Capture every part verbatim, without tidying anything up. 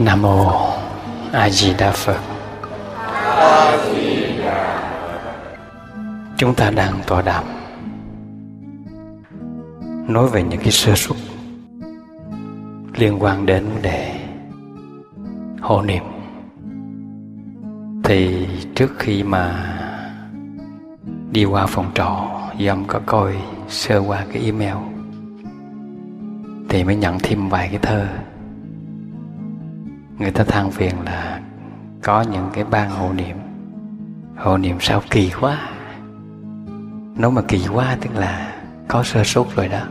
Nam Mô A Di Đà Phật. Chúng ta đang tọa đàm nói về những cái sơ suất liên quan đến vấn đề hộ niệm. Thì trước khi mà đi qua phòng trọ, Dâm có coi sơ qua cái email thì mới nhận thêm vài cái thơ. Người ta than phiền là có những cái ban hộ niệm hộ niệm sao kỳ quá. Nếu mà kỳ quá tức là có sơ suất rồi đó.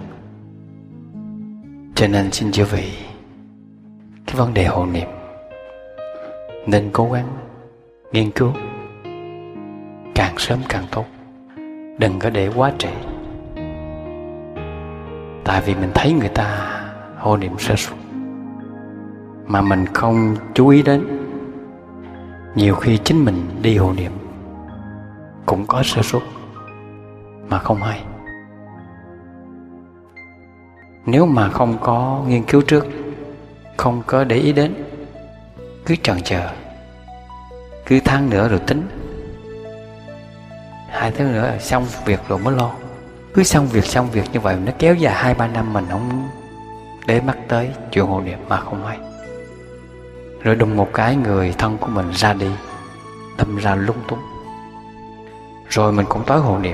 Cho nên xin chư vị, cái vấn đề hộ niệm nên cố gắng nghiên cứu càng sớm càng tốt, đừng có để quá trễ. Tại vì mình thấy người ta hộ niệm sơ suất mà mình không chú ý đến, nhiều khi chính mình đi hộ niệm cũng có sơ suất mà không hay. Nếu mà không có nghiên cứu trước, không có để ý đến, cứ chần chờ, cứ tháng nữa rồi tính, hai tháng nữa xong việc rồi mới lo. Cứ xong việc xong việc như vậy nó kéo dài hai ba năm, mình không để mắt tới chuyện hộ niệm mà không hay. Rồi đùng một cái người thân của mình ra đi, đâm ra lung túng, rồi mình cũng tối hộ niệm.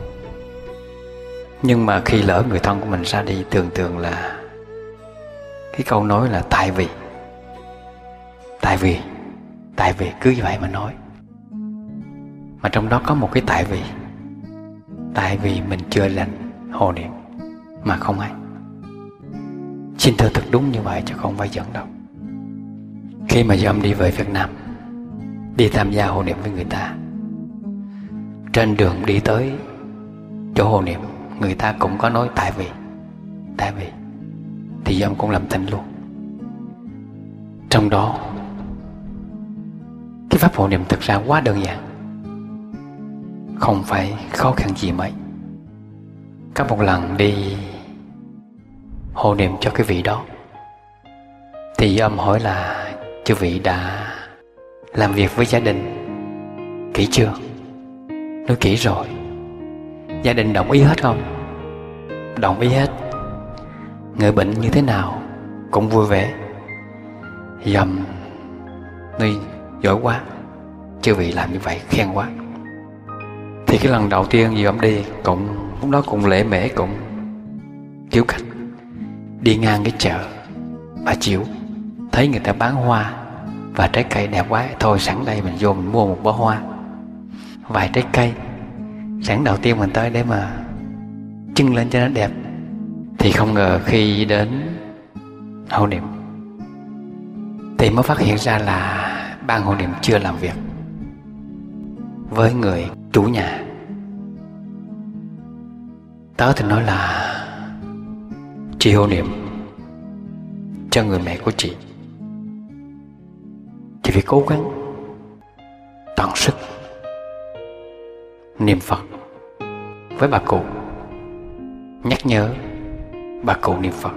Nhưng mà khi lỡ người thân của mình ra đi, tưởng tượng là cái câu nói là tại vì Tại vì Tại vì cứ vậy mà nói. Mà trong đó có một cái tại vì Tại vì mình chưa lành hộ niệm mà không hay. Xin thưa thật đúng như vậy chứ không phải giỡn đâu. Khi mà Dâm đi về Việt Nam, đi tham gia hộ niệm với người ta, trên đường đi tới chỗ hộ niệm, người ta cũng có nói tại vì Tại vì thì Dâm cũng làm thinh luôn. Trong đó cái pháp hộ niệm thực ra quá đơn giản, không phải khó khăn gì mấy. Có một lần đi hộ niệm cho cái vị đó, thì Dâm hỏi là chư vị đã làm việc với gia đình kỹ chưa? Nói kỹ rồi. Gia đình đồng ý hết không? Đồng ý hết. Người bệnh như thế nào? Cũng vui vẻ. Dâm nói giỏi quá, chư vị làm như vậy khen quá. Thì cái lần đầu tiên Dâm đi, cũng lúc đó cũng lễ mễ, cũng kiểu cách đi ngang cái chợ Bà Chiểu, thấy người ta bán hoa và trái cây đẹp quá, thôi sẵn đây mình vô mình mua một bó hoa, vài trái cây. Sẵn đầu tiên mình tới để mà trưng lên cho nó đẹp. Thì không ngờ khi đến hộ niệm thì mới phát hiện ra là ban hộ niệm chưa làm việc với người chủ nhà. Tớ thì nói là chị hộ niệm cho người mẹ của chị, chị phải cố gắng tận sức niệm Phật với bà cụ, nhắc nhớ bà cụ niệm Phật.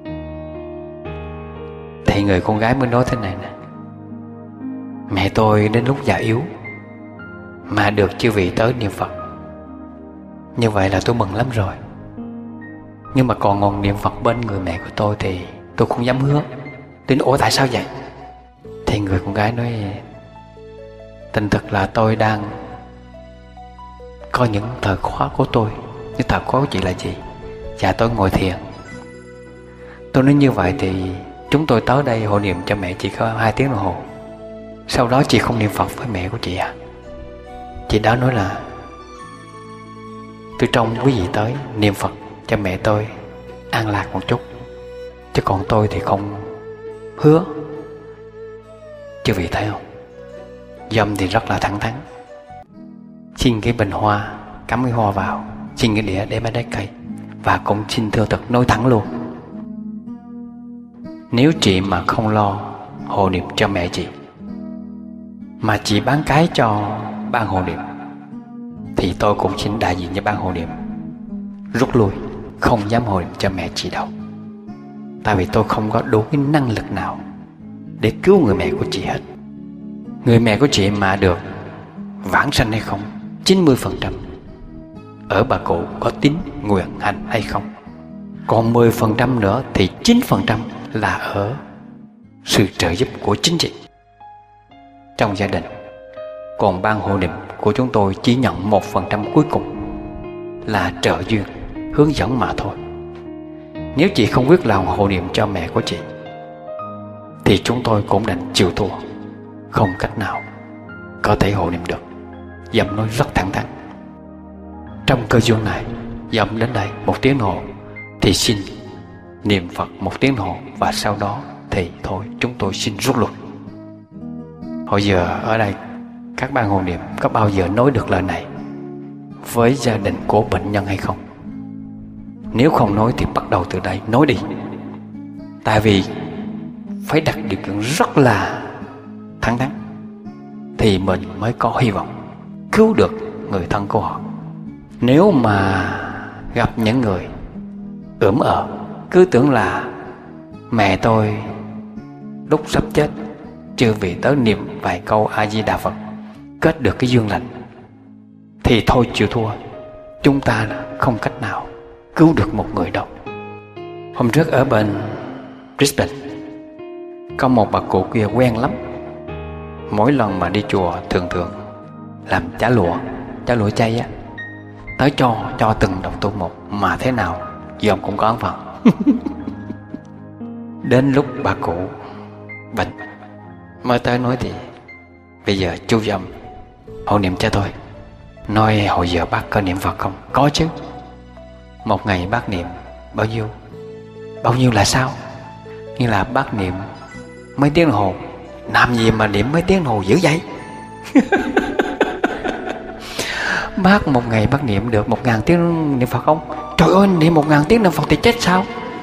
Thì người con gái mới nói thế này nè: mẹ tôi đến lúc già yếu mà được chư vị tới niệm Phật, như vậy là tôi mừng lắm rồi. Nhưng mà còn ngọn niệm Phật bên người mẹ của tôi thì tôi không dám hứa. Đến ủa tại sao vậy? Thì người con gái nói: tình thực là tôi đang có những thời khóa của tôi. Nhưng thời khóa của chị là gì? Dạ tôi ngồi thiền. Tôi nói như vậy thì chúng tôi tới đây hộ niệm cho mẹ chị có hai tiếng đồng hồ, sau đó chị không niệm Phật với mẹ của chị à? Chị đã nói là tôi trông quý vị tới niệm Phật cho mẹ tôi an lạc một chút, chứ còn tôi thì không hứa. Chứ vị thấy không? Dâm thì rất là thẳng thắn, xin cái bình hoa, cắm cái hoa vào, xin cái đĩa để mấy trái cây, và cũng xin thưa thật nói thẳng luôn: nếu chị mà không lo hộ niệm cho mẹ chị, mà chị bán cái cho ban hộ niệm, thì tôi cũng xin đại diện cho ban hộ niệm rút lui, không dám hộ niệm cho mẹ chị đâu. Tại vì tôi không có đủ cái năng lực nào để cứu người mẹ của chị hết. Người mẹ của chị mà được vãng sanh hay không, chín mươi phần trăm ở bà cụ có tín nguyện hành hay không. Còn mười phần trăm nữa thì chín phần trăm là ở sự trợ giúp của chính chị trong gia đình. Còn ban hộ niệm của chúng tôi chỉ nhận một phần trăm cuối cùng là trợ duyên, hướng dẫn mà thôi. Nếu chị không quyết lòng hộ niệm cho mẹ của chị thì chúng tôi cũng đành chịu thua, không cách nào có thể hộ niệm được. Dậm nói rất thẳng thắn. Trong cơ duyên này, Dậm đến đây một tiếng hồ thì xin niệm Phật một tiếng hồ, và sau đó thì thôi chúng tôi xin rút lui. Hồi giờ ở đây các ban hộ niệm có bao giờ nói được lời này với gia đình của bệnh nhân hay không? Nếu không nói thì bắt đầu từ đây nói đi. Tại vì phải đặt điều kiện rất là thẳng thắn thì mình mới có hy vọng cứu được người thân của họ. Nếu mà gặp những người ưỡm ờ, cứ tưởng là mẹ tôi lúc sắp chết chưa vì tới niệm vài câu A Di Đà Phật kết được cái duyên lành, thì thôi chịu thua. Chúng ta không cách nào cứu được một người đâu. Hôm trước ở bên Brisbane có một bà cụ kia quen lắm. Mỗi lần mà đi chùa thường thường làm chả lụa, chả lụa chay á, tới cho cho từng đồng tu một, mà thế nào dòm cũng có ấn phần. Đến lúc bà cụ bệnh mới tới nói thì bây giờ chú dòm hộ niệm cho tôi. Nói hồi giờ bác có niệm Phật không? Có chứ. Một ngày bác niệm bao nhiêu? Bao nhiêu là sao? Như là bác niệm mấy tiếng đồng hồ. Làm gì mà niệm mấy tiếng đồng hồ dữ vậy? Bác một ngày bác niệm được một ngàn tiếng niệm Phật không? Trời ơi, niệm một ngàn tiếng niệm Phật thì chết sao?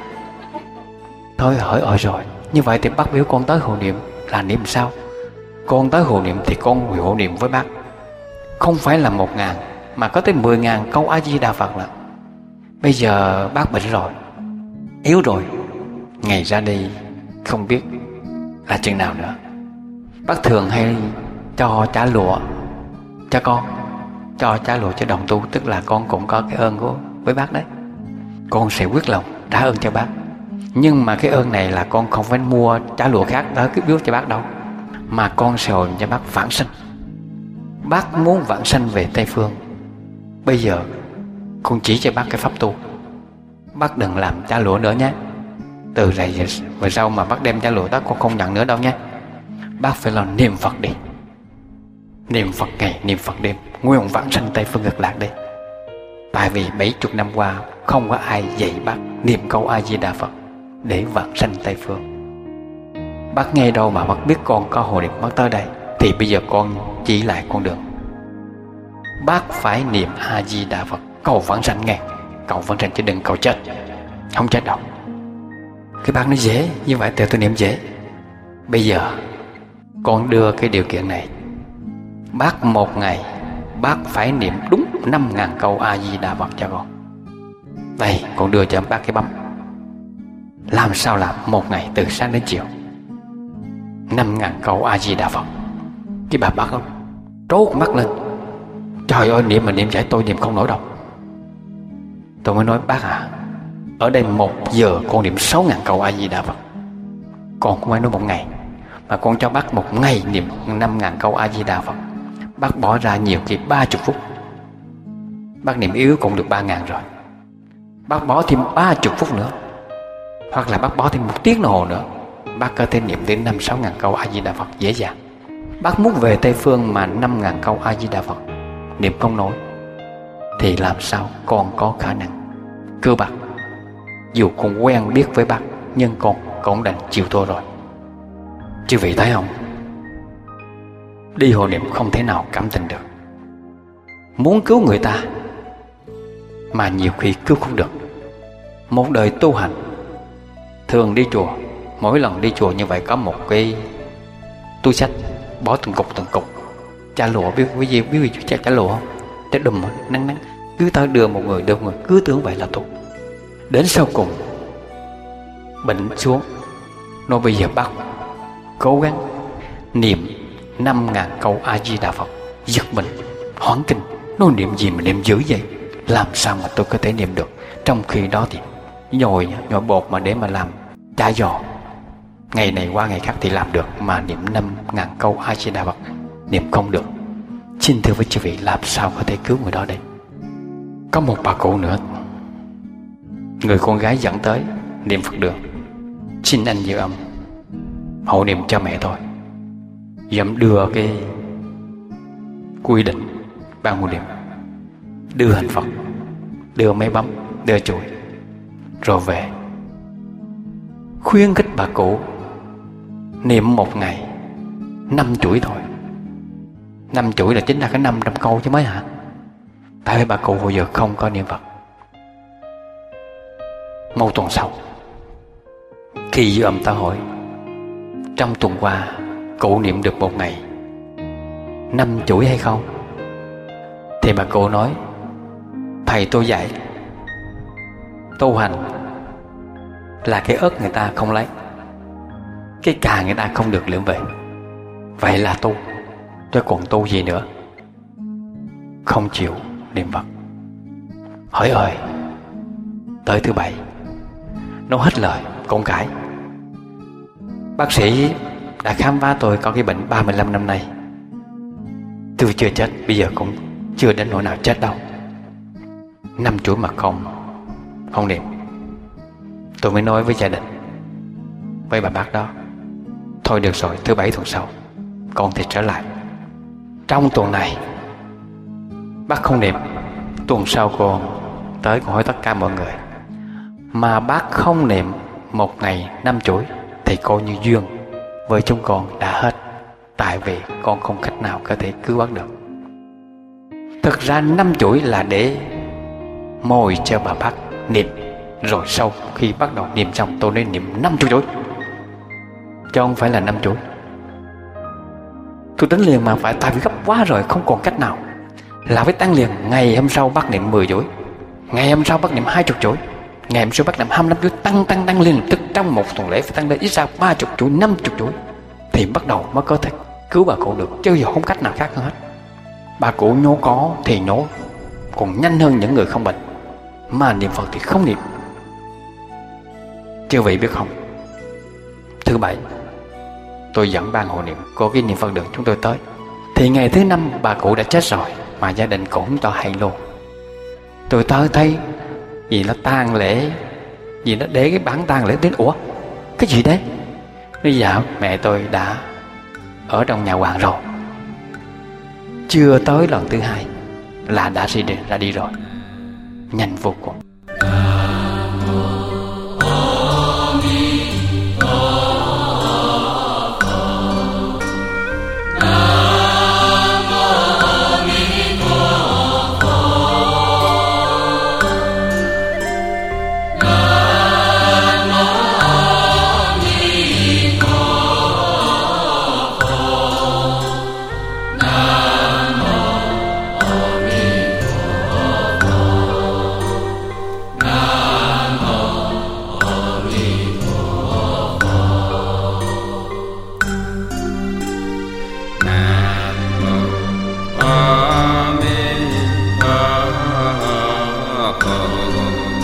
Thôi hỏi ơi rồi, như vậy thì bác biểu con tới hộ niệm là niệm sao? Con tới hộ niệm thì con hộ niệm với bác, không phải là một ngàn mà có tới mười ngàn câu A Di Đà Phật. Là bây giờ bác bệnh rồi, yếu rồi, ngày ra đi không biết là chừng nào nữa. Bác thường hay cho trả lụa cho con, cho trả lụa cho đồng tu, tức là con cũng có cái ơn của với bác đấy. Con sẽ quyết lòng trả ơn cho bác. Nhưng mà cái ơn này là con không phải mua trả lụa khác đó cái biếu cho bác đâu, mà con sẽ hồi cho bác vãng sanh. Bác muốn vãng sanh về Tây Phương, bây giờ con chỉ cho bác cái pháp tu. Bác đừng làm trả lụa nữa nhé. Từ này về sau mà bác đem trả lụa đó con không nhận nữa đâu nhé. Bác phải là niệm Phật đi, niệm Phật ngày niệm Phật đêm, nguyện vãng sanh Tây Phương Cực Lạc đi. Tại vì bảy chục năm qua không có ai dạy bác niệm câu A Di Đà Phật để vãng sanh Tây Phương. Bác nghe đâu mà bác biết con có hộ niệm bác tới đây, thì bây giờ con chỉ lại con đường. Bác phải niệm A Di Đà Phật cầu vãng sanh nghe, cầu vãng sanh chứ đừng cầu chết. Không chết đâu. Cái bác nói dễ, như vậy thì tôi niệm dễ. Bây giờ con đưa cái điều kiện này. Bác một ngày bác phải niệm đúng năm ngàn câu A Di Đà Phật cho con. Đây, con đưa cho bác cái bấm. Làm sao làm một ngày từ sáng đến chiều năm ngàn câu A Di Đà Phật. Cái bà bác không trố mắt lên. Trời ơi, niệm mà niệm giải tôi niệm không nổi đâu. Tôi mới nói bác à, ở đây một giờ con niệm sáu ngàn câu A Di Đà Phật. Con không phải nói một ngày, mà con cho bác một ngày niệm năm ngàn câu A Di Đà Phật. Bác bỏ ra nhiều khi ba chục phút. Bác niệm yếu cũng được ba ngàn rồi. Bác bỏ thêm ba chục phút nữa, hoặc là bác bỏ thêm một tiếng đồng hồ nữa, bác có thể niệm đến năm sáu ngàn câu A Di Đà Phật dễ dàng. Bác muốn về Tây Phương mà năm ngàn câu A Di Đà Phật niệm không nổi thì làm sao con có khả năng cơ bác. Dù con quen biết với bác, nhưng con cũng đành chịu thua rồi. Chứ vị thấy không, đi hộ niệm không thể nào cảm tình được. Muốn cứu người ta mà nhiều khi cứu không được. Một đời tu hành, thường đi chùa, mỗi lần đi chùa như vậy có một cái túi sách bỏ từng cục từng cục chả lụa. Biết quý vị biết gì chả, chả lụa không? Để đùm nắng nắng cứ tới đưa một người đưa một người, cứ tưởng vậy là tu. Đến sau cùng bệnh xuống, nói bây giờ bác cố gắng niệm năm ngàn câu A Di Đà Phật. Giật mình, hoảng kinh, nói niệm gì mà niệm dữ vậy? Làm sao mà tôi có thể niệm được? Trong khi đó thì nhồi nhồi bột mà để mà làm chả giò, ngày này qua ngày khác thì làm được, mà niệm năm ngàn câu A Di Đà Phật niệm không được. Xin thưa với chư vị, làm sao có thể cứu người đó đây? Có một bà cụ nữa, người con gái dẫn tới niệm Phật đường. Xin anh Diệu Âm hộ niệm cho mẹ tôi. Dẫm đưa cái quy định ban hộ niệm, đưa hình Phật, đưa máy bấm, đưa chuỗi, rồi về. Khuyến khích bà cụ niệm một ngày năm chuỗi thôi. Năm chuỗi là chính là cái năm trăm câu chứ mấy hả? Tại vì bà cụ hồi giờ không có niệm Phật. Một tuần sau, khi Dư Âm ta hỏi trong tuần qua cụ niệm được một ngày năm chuỗi hay không, thì bà cụ nói: thầy tôi dạy tu hành là cái ớt người ta không lấy, cái cà người ta không được lượm về, vậy là tu, chứ còn tu gì nữa. Không chịu niệm Phật. Hỏi ơi, tới thứ bảy nó hết lời con cãi. Bác sĩ đã khám phá tôi có cái bệnh ba mươi lăm năm nay. Tôi chưa chết, bây giờ cũng chưa đến nỗi nào chết đâu. Năm chuỗi mà không không niệm. Tôi mới nói với gia đình, với bà bác đó: thôi được rồi, thứ bảy tuần sau con thì trở lại. Trong tuần này bác không niệm, tuần sau con tới con hỏi tất cả mọi người. Mà bác không niệm một ngày năm chuỗi thì coi như duyên với chúng con đã hết, tại vì con không cách nào có thể cứu bác được. Thực ra năm chuỗi là để mồi cho bà bác niệm, rồi sau khi bắt đầu niệm xong tôi nên niệm năm chuỗi, chứ không phải là năm chuỗi. Tôi tính liền mà phải, tại vì gấp quá rồi, không còn cách nào, là phải tăng liền. Ngày hôm sau bác niệm mười chuỗi, ngày hôm sau bác niệm hai mươi chuỗi, ngày hôm sau bác niệm hai mươi lăm chuỗi, tăng tăng tăng lên, tức trong một tuần lễ phải tăng lên ít ra ba mươi chuỗi, năm mươi chuỗi thì bắt đầu mới có thể cứu bà cụ được, chứ giờ không cách nào khác hơn hết. Bà cụ nhố có thì nhố còn nhanh hơn những người không bệnh, mà niệm Phật thì không niệm. Chư vị biết không, thứ bảy tôi dẫn ban hộ niệm của cái niệm Phật đường chúng tôi tới, thì ngày thứ năm bà cụ đã chết rồi, mà gia đình cũng cho hay luôn. Tôi tới thấy vì nó tang lễ, vì nó để cái bản tang lễ đến, ủa cái gì đấy? Nói dạ mẹ tôi đã ở trong nhà hoàng rồi, chưa tới lần thứ hai là đã đi ra đi rồi, nhanh vô cùng. Nam